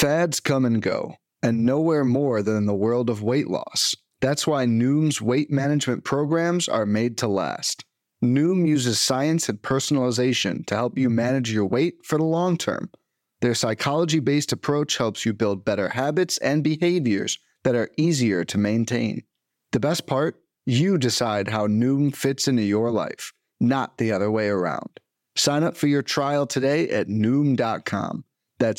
Fads come and go, and nowhere more than in the world of weight loss. That's why Noom's weight management programs are made to last. Noom uses science and personalization to help you manage your weight for the long term. Their psychology-based approach helps you build better habits and behaviors that are easier to maintain. The best part? You decide how Noom fits into your life, not the other way around. Sign up for your trial today at Noom.com. That's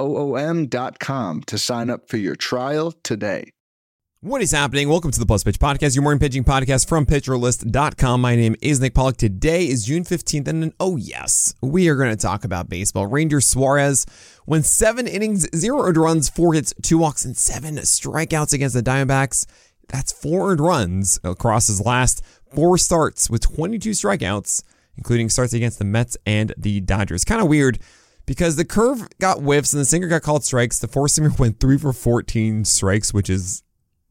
Noom.com to sign up for your trial today. What is happening? Welcome to the Plus Pitch Podcast, your morning pitching podcast from PitcherList.com. My name is Nick Pollock. Today is June 15th, and oh yes, we are going to talk about baseball. Ranger Suarez went 7 innings, 0 earned runs, 4 hits, 2 walks, and 7 strikeouts against the Diamondbacks. That's 4 earned runs across his last 4 starts with 22 strikeouts, including starts against the Mets and the Dodgers. Kind of weird because the curve got whiffs and the sinker got called strikes. The four-seamer went 3 for 14 strikes, which is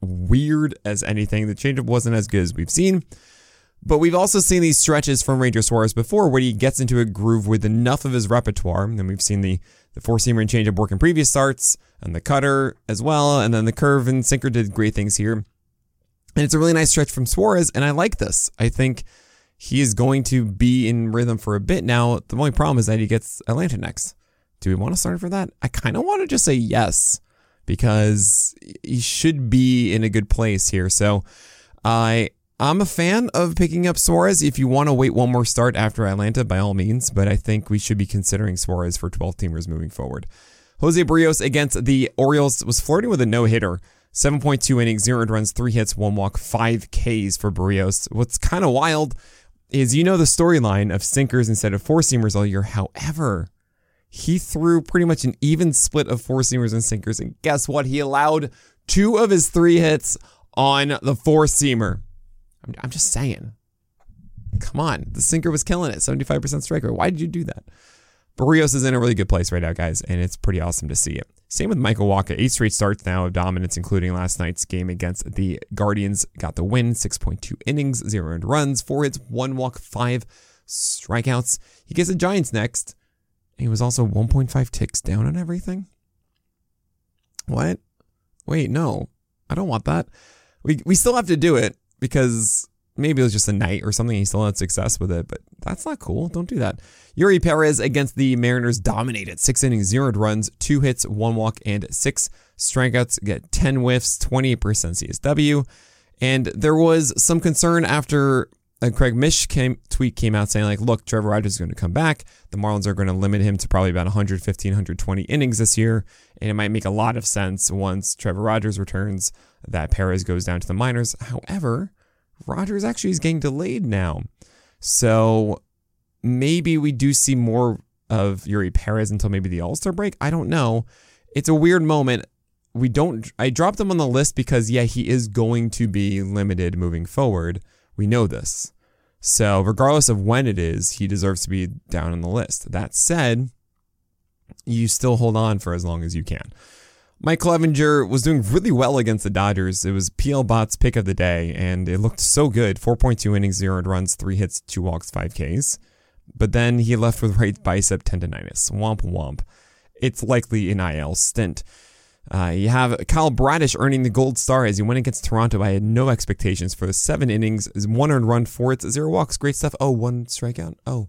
weird as anything. The changeup wasn't as good as we've seen, but we've also seen these stretches from Ranger Suarez before where he gets into a groove with enough of his repertoire, and we've seen the four-seamer and changeup work in previous starts, and the cutter as well, and then the curve and sinker did great things here. And it's a really nice stretch from Suarez, and I like this. I think he is going to be in rhythm for a bit now. The only problem is that he gets Atlanta next. Do we want to start for that? I kind of want to just say yes, because he should be in a good place here. So I'm a fan of picking up Suarez. If you want to wait one more start after Atlanta, by all means, but I think we should be considering Suarez for 12-teamers moving forward. Jose Barrios against the Orioles was flirting with a no-hitter. 7.2 innings, 0 earned runs, 3 hits, 1 walk, 5 Ks for Barrios. What's kind of wild is the storyline of sinkers instead of four-seamers all year. However, he threw pretty much an even split of four-seamers and sinkers, and guess what? He allowed 2 of his 3 hits on the four-seamer. I'm just saying. Come on. The sinker was killing it. 75% strike rate. Why did you do that? Barrios is in a really good place right now, guys, and it's pretty awesome to see it. Same with Michael Wacha. 8 straight starts now of dominance, including last night's game against the Guardians. Got the win. 6.2 innings, 0 earned runs, 4 hits, 1 walk, 5 strikeouts. He gets the Giants next. He was also 1.5 ticks down on everything. What? Wait, no. I don't want that. We still have to do it because maybe it was just a night or something. He still had success with it, but that's not cool. Don't do that. Yuri Perez against the Mariners dominated. 6 innings, 0 earned runs, 2 hits, 1 walk, and 6 strikeouts. Get 10 whiffs, 28% CSW. And there was some concern after Craig Mish tweet came out saying, look, Trevor Rogers is going to come back. The Marlins are going to limit him to probably about 115, 120 innings this year. And it might make a lot of sense once Trevor Rogers returns that Perez goes down to the minors. However, Rogers actually is getting delayed now. So maybe we do see more of Yuri Perez until maybe the All-Star break. I don't know. It's a weird moment. I dropped him on the list because, he is going to be limited moving forward. We know this. So regardless of when it is, he deserves to be down on the list. That said, you still hold on for as long as you can. Mike Clevinger was doing really well against the Dodgers. It was PL Bot's pick of the day, and it looked so good. 4.2 innings, 0 earned runs, 3 hits, 2 walks, 5 Ks. But then he left with right bicep tendonitis. Womp womp. It's likely an IL stint. You have Kyle Bradish earning the gold star as he went against Toronto. I had no expectations for the 7 innings, 1 earned run, 4 hits, 0 walks. Great stuff. Oh, 1 strikeout. Oh.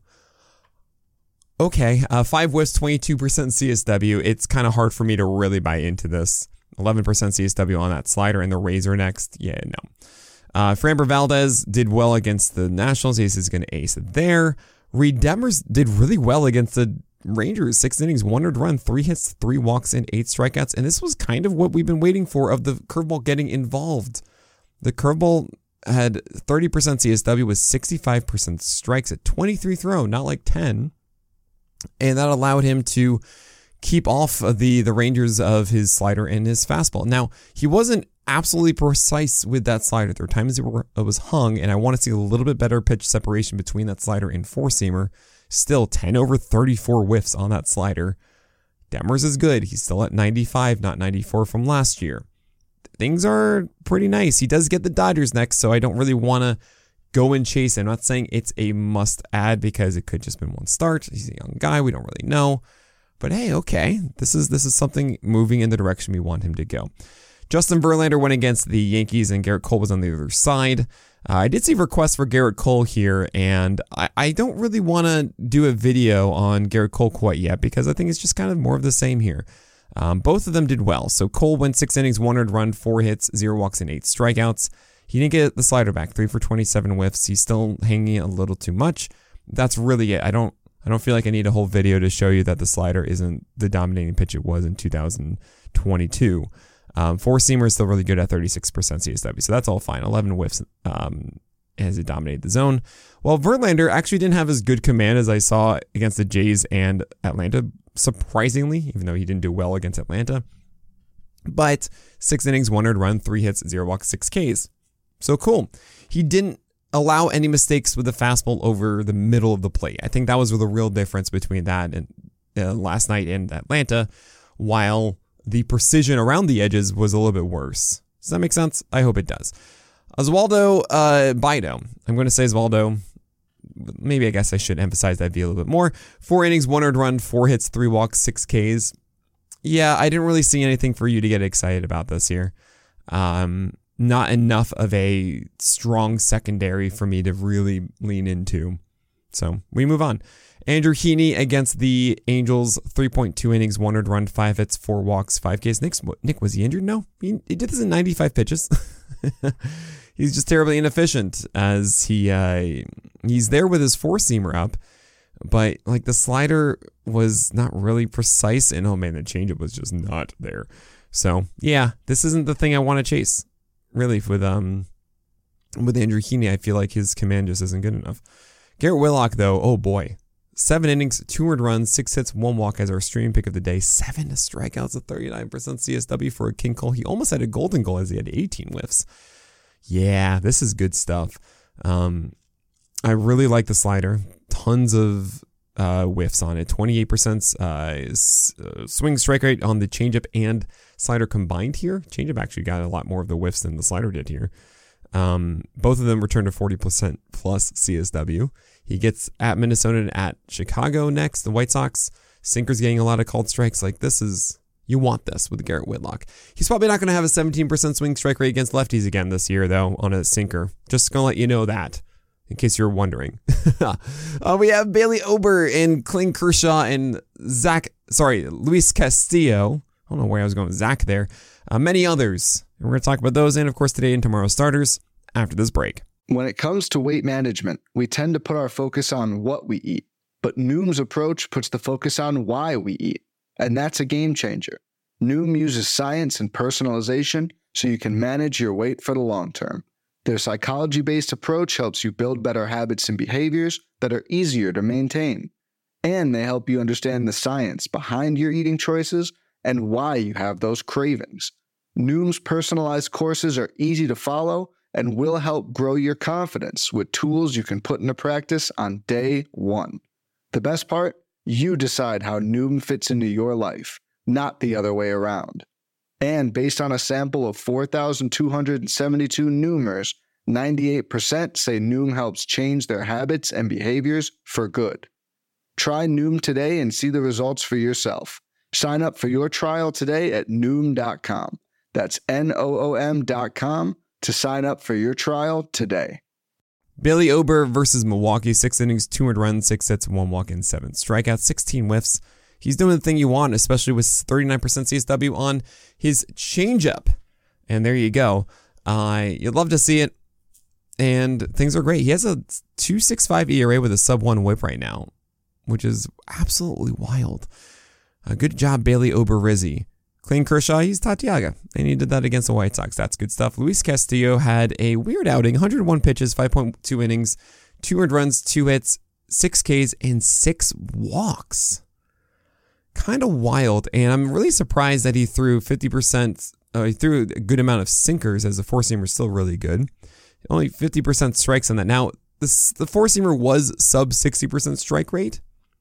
Okay. 5 whiffs, 22% CSW. It's kind of hard for me to really buy into this. 11% CSW on that slider and the razor next. Yeah, no. Framber Valdez did well against the Nationals. Ace is going to ace it there. Reed Demers did really well against the Rangers. 6 innings, 1 earned run, 3 hits, 3 walks, and 8 strikeouts. And this was kind of what we've been waiting for of the curveball getting involved. The curveball had 30% CSW with 65% strikes at 23 throw, not like 10. And that allowed him to keep off the Rangers of his slider and his fastball. Now, he wasn't absolutely precise with that slider. There were times it was hung, and I want to see a little bit better pitch separation between that slider and four-seamer. Still 10 over 34 whiffs on that slider. Demers is good. He's still at 95, not 94 from last year. Things are pretty nice. He does get the Dodgers next, so I don't really want to go and chase him. I'm not saying it's a must add because it could just been one start. He's a young guy. We don't really know. But hey, okay, this is something moving in the direction we want him to go. Justin Verlander went against the Yankees, and Garrett Cole was on the other side. I did see requests for Garrett Cole here, and I don't really want to do a video on Garrett Cole quite yet because I think it's just kind of more of the same here. Both of them did well. So Cole went 6 innings, 1 earned run, 4 hits, 0 walks, and 8 strikeouts. He didn't get the slider back, 3 for 27 whiffs. He's still hanging a little too much. That's really it. I don't feel like I need a whole video to show you that the slider isn't the dominating pitch it was in 2022. Four-seamer is still really good at 36% CSW, so that's all fine. 11 whiffs as it dominated the zone. Well, Verlander actually didn't have as good command as I saw against the Jays and Atlanta, surprisingly, even though he didn't do well against Atlanta. But 6 innings, 1 earned run, 3 hits, 0 walks, 6 Ks. So cool. He didn't allow any mistakes with the fastball over the middle of the plate. I think that was the real difference between that and last night in Atlanta, while the precision around the edges was a little bit worse. Does that make sense? I hope it does. Oswaldo Bido. I'm going to say Oswaldo. Maybe I guess I should emphasize that V a little bit more. 4 innings, 1 earned run, 4 hits, 3 walks, 6 Ks. Yeah, I didn't really see anything for you to get excited about this year. Not enough of a strong secondary for me to really lean into. So we move on. Andrew Heaney against the Angels, 3.2 innings, 1 earned run, 5 hits, 4 walks, 5 Ks. Nick, was he injured? No, he did this in 95 pitches. He's just terribly inefficient as he's there with his 4-seamer up, but like the slider was not really precise, and oh man, the changeup was just not there. So yeah, this isn't the thing I want to chase. Really, with Andrew Heaney, I feel like his command just isn't good enough. Garrett Whitlock, though, oh boy. 7 innings, 2 earned runs, 6 hits, 1 walk as our streaming pick of the day. 7 strikeouts, a 39% CSW for a King Cole. He almost had a golden goal as he had 18 whiffs. Yeah, this is good stuff. I really like the slider. Tons of whiffs on it. 28% swing strike rate on the changeup and slider combined here. Changeup actually got a lot more of the whiffs than the slider did here. Both of them returned to 40% plus CSW. He gets at Minnesota and at Chicago next. The White Sox. Sinker's getting a lot of called strikes. Like you want this with Garrett Whitlock. He's probably not going to have a 17% swing strike rate against lefties again this year, though, on a sinker. Just going to let you know that, in case you're wondering. We have Bailey Ober and Clayton Kershaw and Luis Castillo. I don't know where I was going with Zach there. Many others. And we're going to talk about those and, of course, today and tomorrow's starters after this break. When it comes to weight management, we tend to put our focus on what we eat, but Noom's approach puts the focus on why we eat, and that's a game changer. Noom uses science and personalization so you can manage your weight for the long term. Their psychology-based approach helps you build better habits and behaviors that are easier to maintain, and they help you understand the science behind your eating choices and why you have those cravings. Noom's personalized courses are easy to follow and will help grow your confidence with tools you can put into practice on day one. The best part? You decide how Noom fits into your life, not the other way around. And based on a sample of 4,272 Noomers, 98% say Noom helps change their habits and behaviors for good. Try Noom today and see the results for yourself. Sign up for your trial today at Noom.com. That's Noom.com to sign up for your trial today. Bailey Ober versus Milwaukee, 6 innings, 2 earned runs, 6 hits, 1 walk, and 7 strikeouts, 16 whiffs. He's doing the thing you want, especially with 39% CSW on his changeup. And there you go. You'd love to see it. And things are great. He has a 2.65 ERA with a sub-1 whip right now, which is absolutely wild. Good job, Bailey Ober-Rizzi. Clayton Kershaw, he's Tatiaga, and he did that against the White Sox. That's good stuff. Luis Castillo had a weird outing, 101 pitches, 5.2 innings, 2 earned runs, 2 hits, 6 Ks, and 6 walks. Kind of wild, and I'm really surprised that he threw 50%, he threw a good amount of sinkers, as the 4-seamer is still really good. Only 50% strikes on that. Now, the 4-seamer was sub 60% strike rate,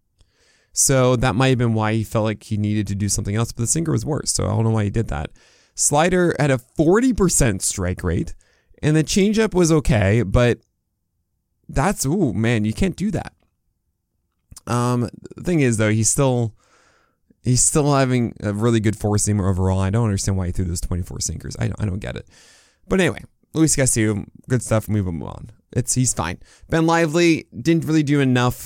so that might have been why he felt like he needed to do something else, but the sinker was worse, so I don't know why he did that. Slider had a 40% strike rate, and the changeup was okay, but that's, ooh, man, you can't do that. The thing is, though, he's still He's still having a really good four-seamer overall. I don't understand why he threw those 24 sinkers. I don't get it. But anyway, Luis Castillo, good stuff. Move him on. He's fine. Ben Lively didn't really do enough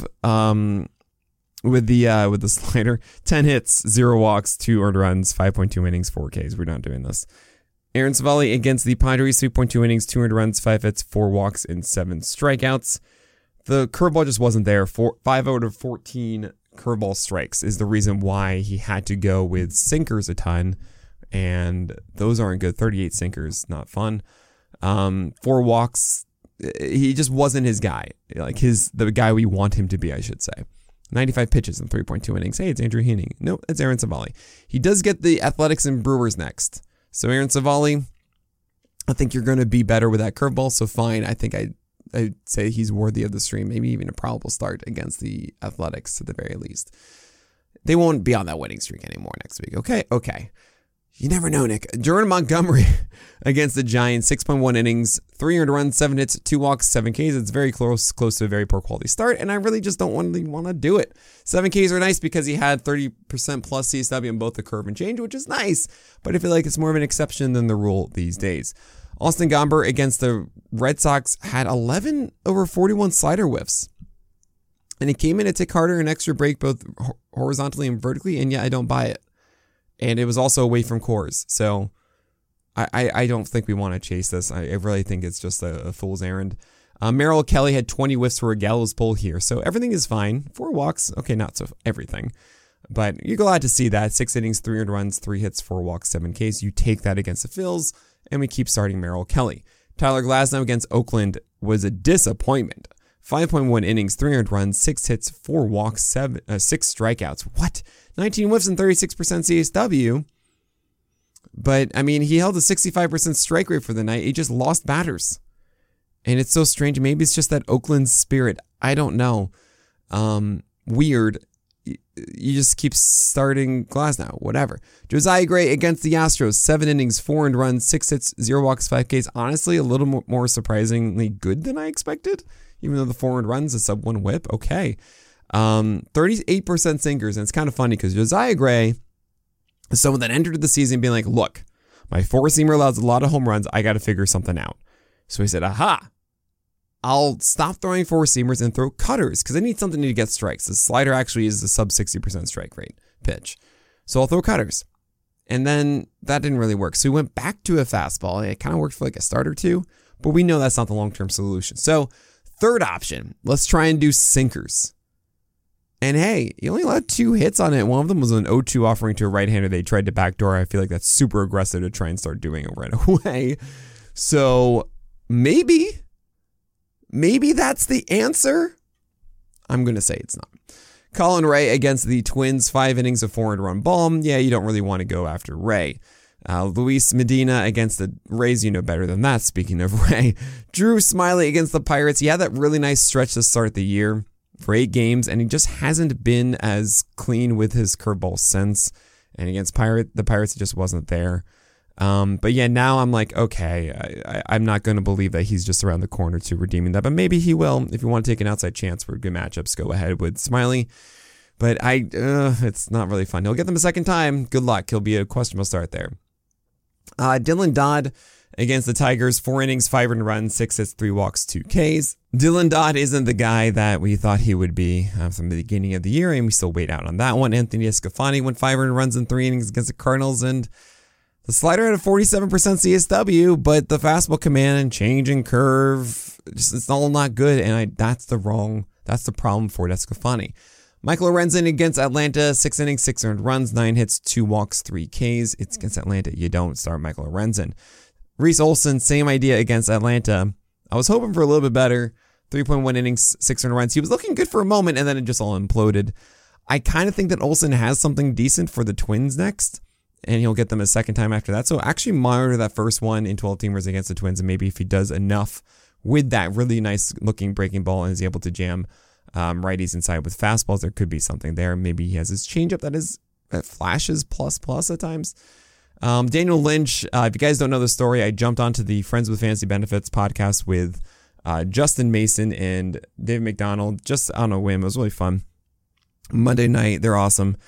with the slider. 10 hits, 0 walks, 2 earned runs, 5.2 innings, 4 Ks. We're not doing this. Aaron Savali against the Padres, 3.2 innings, 2 earned runs, 5 hits, 4 walks, and 7 strikeouts. The curveball just wasn't there. 5 out of 14 curveball strikes is the reason why he had to go with sinkers a ton, and those aren't good. 38 sinkers, not fun. 4 walks, he just wasn't his guy. Like the guy we want him to be, I should say. 95 pitches in 3.2 innings. Hey, it's Andrew Heaney. No, it's Aaron Savali. He does get the Athletics and Brewers next. So Aaron Savali, I think you're going to be better with that curveball, so fine. I think I'd say he's worthy of the stream, maybe even a probable start against the Athletics at the very least. They won't be on that winning streak anymore next week. Okay. You never know, Nick. Jordan Montgomery against the Giants, 6.1 innings, 3 earned runs, 7 hits, 2 walks, 7 Ks. It's very close to a very poor quality start, and I really just don't want to do it. 7 Ks are nice because he had 30% plus CSW in both the curve and change, which is nice, but I feel like it's more of an exception than the rule these days. Austin Gomber against the Red Sox had 11 over 41 slider whiffs. And it came in to take harder an extra break both horizontally and vertically, and yet I don't buy it. And it was also away from Coors. So I don't think we want to chase this. I really think it's just a fool's errand. Merrill Kelly had 20 whiffs for a gallows pull here. So everything is fine. 4 walks. Okay, not so everything. But you're glad to see that. 6 innings, 3 earned runs, 3 hits, 4 walks, 7 Ks. You take that against the Phils, and we keep starting Merrill Kelly. Tyler Glasnow against Oakland was a disappointment. 5.1 innings, 3 earned runs, 6 hits, 4 walks, 6 strikeouts. What? 19 whiffs and 36% CSW. But, I mean, he held a 65% strike rate for the night. He just lost batters. And it's so strange. Maybe it's just that Oakland spirit. I don't know. Weird. You just keep starting Glasnow. Whatever. Josiah Gray against the Astros. 7 innings, 4 earned runs, 6 hits, 0 walks, 5 Ks. Honestly, a little more surprisingly good than I expected. Even though the 4 earned runs, a sub 1 whip. Okay. 38% sinkers. And it's kind of funny because Josiah Gray is someone that entered the season being like, look, my 4-seamer allows a lot of home runs. I got to figure something out. So he said, aha, I'll stop throwing 4-seamers and throw cutters because I need something to get strikes. The slider actually is a sub 60% strike rate pitch. So I'll throw cutters. And then that didn't really work. So he went back to a fastball. It kind of worked for like a start or two, but we know that's not the long-term solution. So third option, let's try and do sinkers. And hey, he only allowed 2 hits on it. One of them was an 0-2 offering to a right-hander. They tried to backdoor. I feel like that's super aggressive to try and start doing it right away. So maybe that's the answer. I'm going to say it's not. Colin Ray against the Twins, 5 innings of 4 earned run ball. Yeah, you don't really want to go after Ray. Luis Medina against the Rays, you know better than that, speaking of Ray. Drew Smyly against the Pirates. He had that really nice stretch to start the year for 8 games, and he just hasn't been as clean with his curveball since. And against the Pirates, it just wasn't there. But yeah, now I'm like, okay, I'm not going to believe that he's just around the corner to redeeming that, but maybe he will. If you want to take an outside chance for good matchups, go ahead with Smyly. But it's not really fun. He'll get them a second time. Good luck. He'll be a questionable start there. Dylan Dodd against the Tigers, 4 innings, 5 earned runs, 6 hits, 3 walks, 2 Ks. Dylan Dodd isn't the guy that we thought he would be from the beginning of the year, and we still wait out on that one. Anthony Escafani went 5 earned runs in 3 innings against the Cardinals, and the slider had a 47% CSW, but the fastball command and change and curve, it's all not good, and that's the problem for Escafani. Michael Lorenzen against Atlanta, 6 innings, 6 earned runs, 9 hits, 2 walks, 3 Ks. It's against Atlanta. You don't start Michael Lorenzen. Reese Olson, same idea against Atlanta. I was hoping for a little bit better. 3.1 innings, 6 earned runs. He was looking good for a moment, and then it just all imploded. I kind of think that Olson has something decent for the Twins next, and he'll get them a second time after that. So actually monitor that first one in 12-teamers against the Twins, and maybe if he does enough with that really nice-looking breaking ball and is able to jam righties inside with fastballs, there could be something there. Maybe he has his changeup that flashes plus at times. Daniel Lynch, if you guys don't know the story, I jumped onto the Friends with Fantasy Benefits podcast with Justin Mason and David McDonald just on a whim. It was really fun. Monday night, they're awesome.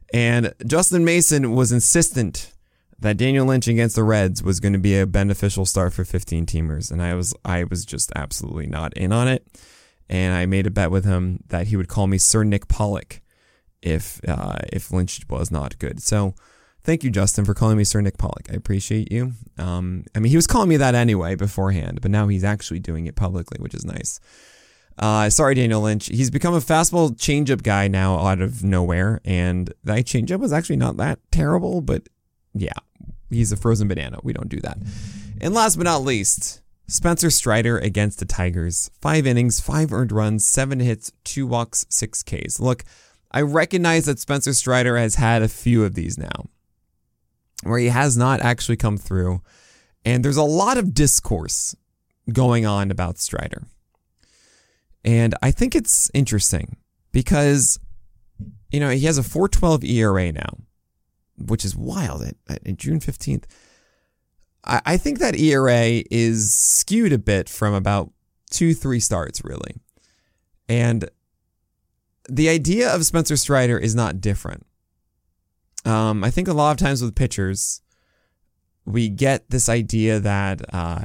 And Justin Mason was insistent that Daniel Lynch against the Reds was going to be a beneficial start for 15-teamers. And I was just absolutely not in on it. And I made a bet with him that he would call me Sir Nick Pollock if Lynch was not good. So thank you, Justin, for calling me Sir Nick Pollock. I appreciate you. I mean, he was calling me that anyway beforehand, but now he's actually doing it publicly, which is nice. Sorry, Daniel Lynch. He's become a fastball changeup guy now out of nowhere, and that changeup was actually not that terrible, but yeah, he's a frozen banana. We don't do that. And last but not least, Spencer Strider against the Tigers. 5 innings, 5 earned runs, 7 hits, 2 walks, 6 Ks. Look, I recognize that Spencer Strider has had a few of these now, where he has not actually come through, and there's a lot of discourse going on about Strider. And I think it's interesting because, he has a 4.12 ERA now, which is wild at June 15th. I think that ERA is skewed a bit from about 2-3 starts, really. And the idea of Spencer Strider is not different. I think a lot of times with pitchers, we get this idea that,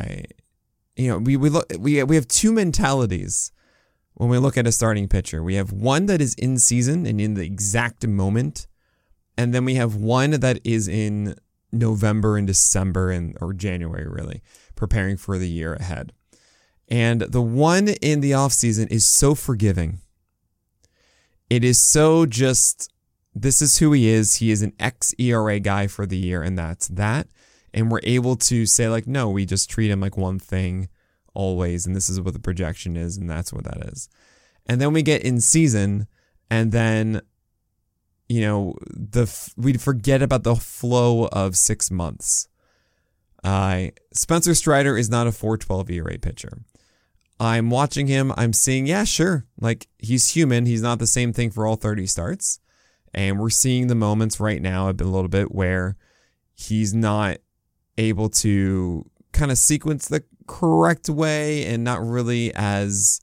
we have two mentalities when we look at a starting pitcher. We have one that is in season and in the exact moment, and then we have one that is in November and December or January, really, preparing for the year ahead. And the one in the off season is so forgiving. It is so just, this is who he is. He is an xERA guy for the year, and that's that. And we're able to say, like, no, we just treat him like one thing always, and this is what the projection is, and that's what that is. And then we get in season, and then, we forget about the flow of 6 months. Spencer Strider is not a 4.12 ERA pitcher. I'm watching him. I'm seeing, yeah, sure. Like, he's human. He's not the same thing for all 30 starts. And we're seeing the moments right now a little bit where he's not able to kind of sequence the correct way and not really as,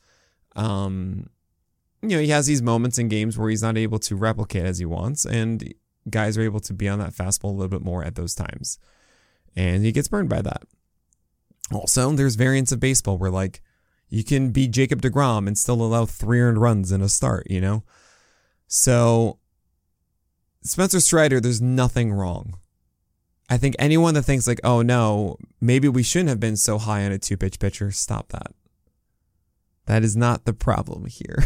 he has these moments in games where he's not able to replicate as he wants. And guys are able to be on that fastball a little bit more at those times. And he gets burned by that. Also, there's variants of baseball where, like, you can be Jacob deGrom and still allow 3 earned runs in a start, So, Spencer Strider, there's nothing wrong. I think anyone that thinks like, oh no, maybe we shouldn't have been so high on a 2-pitch pitcher, stop that. That is not the problem here.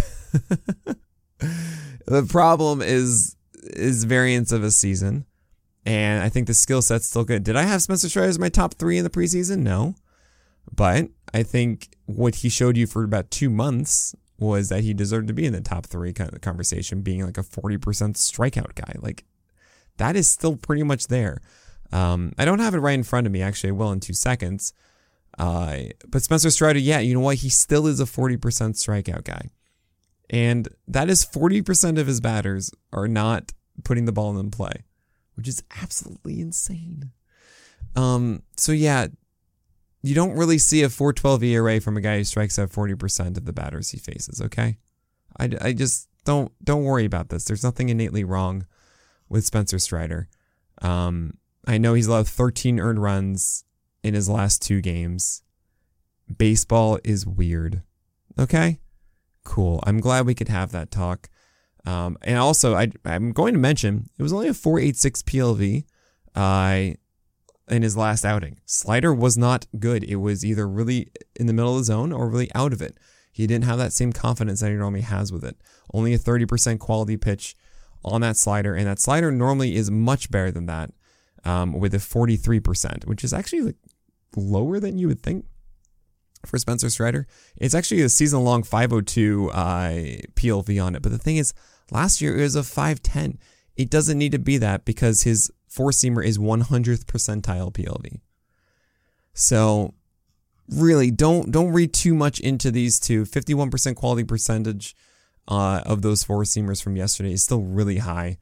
The problem is variance of a season. And I think the skill set's still good. Did I have Spencer Strider as my top 3 in the preseason? No. But I think what he showed you for about 2 months was that he deserved to be in the top 3 kind of conversation, being like a 40% strikeout guy. Like, that is still pretty much there. I don't have it right in front of me. Actually, I will in 2 seconds. But Spencer Strider, yeah, you know what? He still is a 40% strikeout guy. And that is 40% of his batters are not putting the ball in play, which is absolutely insane. So yeah, you don't really see a 4.12 ERA from a guy who strikes out 40% of the batters he faces, okay? I just don't worry about this. There's nothing innately wrong with Spencer Strider. I know he's allowed 13 earned runs in his last 2 games. Baseball is weird. Okay? Cool. I'm glad we could have that talk. And also, I'm going to mention, it was only a 4.86 PLV in his last outing. Slider was not good. It was either really in the middle of the zone or really out of it. He didn't have that same confidence that he normally has with it. Only a 30% quality pitch on that slider, and that slider normally is much better than that. With a 43%, which is actually like lower than you would think for Spencer Strider. It's actually a season-long 502 PLV on it. But the thing is, last year it was a 510. It doesn't need to be that because his 4-seamer is 100th percentile PLV. So really, don't read too much into these two. 51% quality percentage of those 4-seamers from yesterday is still really high.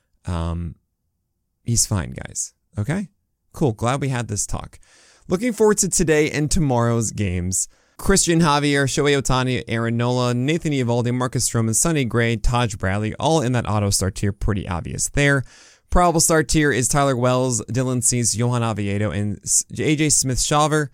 He's fine, guys. Okay? Cool. Glad we had this talk. Looking forward to today and tomorrow's games. Christian Javier, Shohei Ohtani, Aaron Nola, Nathan Eovaldi, Marcus Stroman, Sonny Gray, Taj Bradley, all in that auto start tier. Pretty obvious there. Probable start tier is Tyler Wells, Dylan Cease, Johan Oviedo, and AJ Smith-Shawver.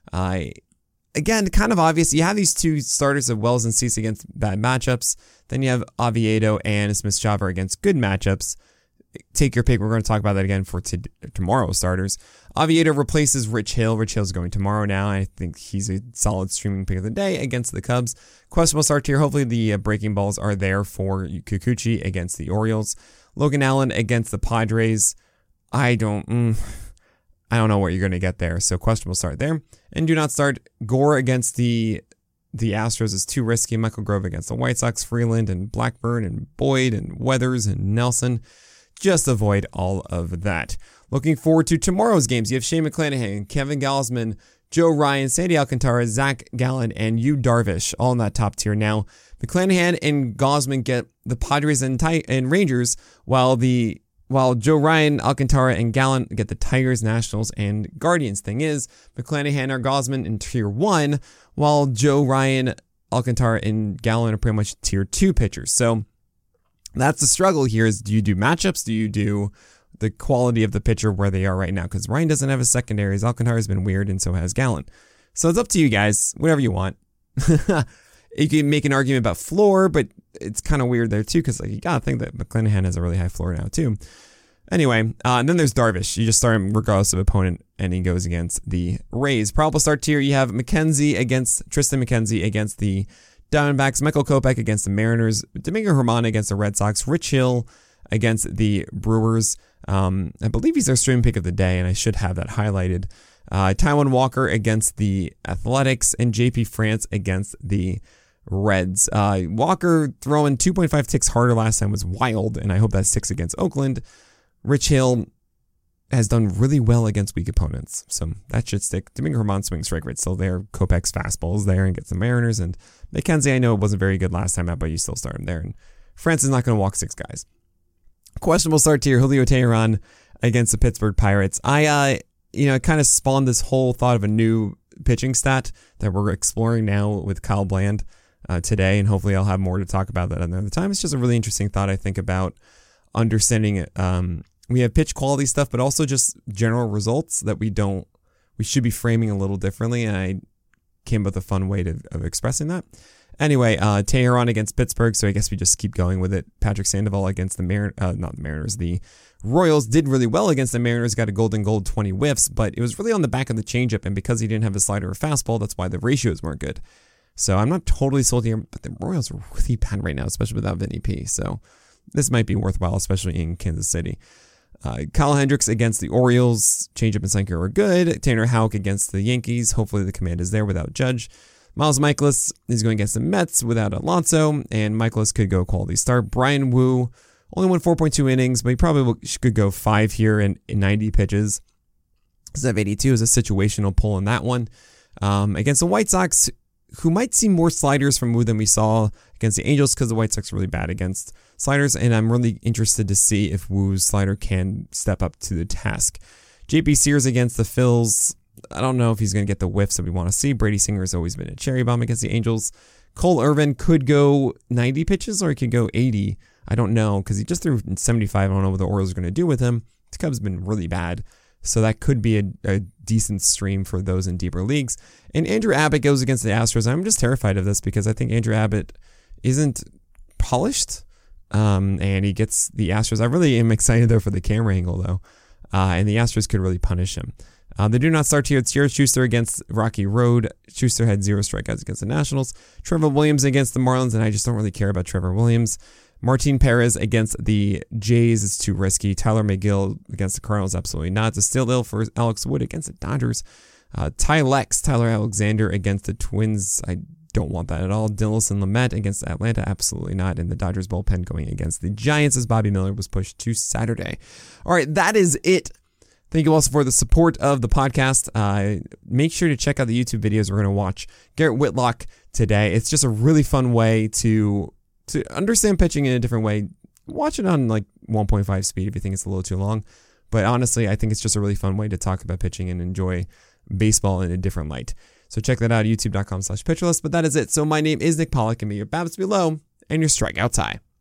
Again, kind of obvious. You have these two starters of Wells and Cease against bad matchups. Then you have Oviedo and Smith-Shawver against good matchups. Take your pick. We're going to talk about that again for tomorrow's starters. Oviedo replaces Rich Hill. Rich Hill's going tomorrow now. I think he's a solid streaming pick of the day against the Cubs. Questionable start here. Hopefully the breaking balls are there for Kikuchi against the Orioles. Logan Allen against the Padres. I don't know what you're going to get there. So questionable start there. And do not start Gore against the Astros is too risky. Michael Grove against the White Sox. Freeland and Blackburn and Boyd and Weathers and Nelson. Just avoid all of that. Looking forward to tomorrow's games. You have Shane McClanahan, Kevin Gausman, Joe Ryan, Sandy Alcantara, Zach Gallen, and Yu Darvish, all in that top tier. Now, McClanahan and Gausman get the Padres and Rangers, while Joe Ryan, Alcantara, and Gallen get the Tigers, Nationals, and Guardians. Thing is, McClanahan or Gausman in tier 1, while Joe Ryan, Alcantara, and Gallen are pretty much tier 2 pitchers. So that's the struggle here is, do you do matchups? Do you do the quality of the pitcher where they are right now? Because Ryan doesn't have a secondaries. Alcantara has been weird, and so has Gallen. So it's up to you guys, whatever you want. You can make an argument about floor, but it's kind of weird there too, because you got to think that McClanahan has a really high floor now too. Anyway, and then there's Darvish. You just start him regardless of opponent, and he goes against the Rays. Probable start tier, you have Tristan McKenzie against the Diamondbacks, Michael Kopech against the Mariners, Domingo Germán against the Red Sox, Rich Hill against the Brewers. I believe he's our stream pick of the day, and I should have that highlighted. Taijuan Walker against the Athletics, and JP France against the Reds. Walker throwing 2.5 ticks harder last time was wild, and I hope that sticks against Oakland. Rich Hill has done really well against weak opponents, so that should stick. Domingo Germán swing strike rate still there. Kopech's fastball is there and gets the Mariners. And McKenzie, I know it wasn't very good last time out, but you still start him there. And France is not going to walk 6 guys. Questionable start here, Julio Teheran against the Pittsburgh Pirates. I kind of spawned this whole thought of a new pitching stat that we're exploring now with Kyle Bland today, and hopefully I'll have more to talk about that another time. It's just a really interesting thought, I think, about understanding we have pitch quality stuff, but also just general results that we should be framing a little differently, and I came up with a fun way of expressing that. Anyway, Teheran against Pittsburgh, so I guess we just keep going with it. Patrick Sandoval against the Royals did really well against the Mariners, got a golden goal, 20 whiffs, but it was really on the back of the changeup, and because he didn't have a slider or fastball, that's why the ratios weren't good. So I'm not totally sold here, but the Royals are really bad right now, especially without Vinny P. So this might be worthwhile, especially in Kansas City. Kyle Hendricks against the Orioles, changeup and sinker are good. Tanner Houck against the Yankees, hopefully the command is there without Judge. Miles Michaelis is going against the Mets without Alonso, and Michaelis could go quality start. Brian Wu only won 4.2 innings, but he probably could go 5 here in 90 pitches. Zev 82 is a situational pull in that one. Against the White Sox, who might see more sliders from Wu than we saw against the Angels, because the White Sox are really bad against sliders, and I'm really interested to see if Wu's slider can step up to the task. JP Sears against the Phils, I don't know if he's going to get the whiffs that we want to see. Brady Singer has always been a cherry bomb against the Angels. Cole Irvin could go 90 pitches, or he could go 80. I don't know, because he just threw 75. I don't know what the Orioles are going to do with him. The Cubs have been really bad, so that could be a decent stream for those in deeper leagues. And Andrew Abbott goes against the Astros. I'm just terrified of this because I think Andrew Abbott isn't polished, and he gets the Astros. I really am excited though for the camera angle though, and the Astros could really punish him. They do not start here. It's Jared Schuster against Rocky Road. Schuster had 0 strikeouts against the Nationals. Trevor Williams against the Marlins, and I just don't really care about Trevor Williams. Martin Perez against the Jays is too risky. Tyler McGill against the Cardinals, absolutely not. It's still ill for Alex Wood against the Dodgers. Tyler Alexander against the Twins, I don't want that at all. Dillison Lamet against Atlanta, absolutely not. And the Dodgers bullpen going against the Giants as Bobby Miller was pushed to Saturday. All right, that is it. Thank you also for the support of the podcast. Make sure to check out the YouTube videos we're going to watch. Garrett Whitlock today. It's just a really fun way to understand pitching in a different way. Watch it on like 1.5 speed if you think it's a little too long. But honestly, I think it's just a really fun way to talk about pitching and enjoy baseball in a different light. So check that out, youtube.com/pitcherlist. But that is it. So my name is Nick Pollack, and may your BABIPs be low and your strikeouts high.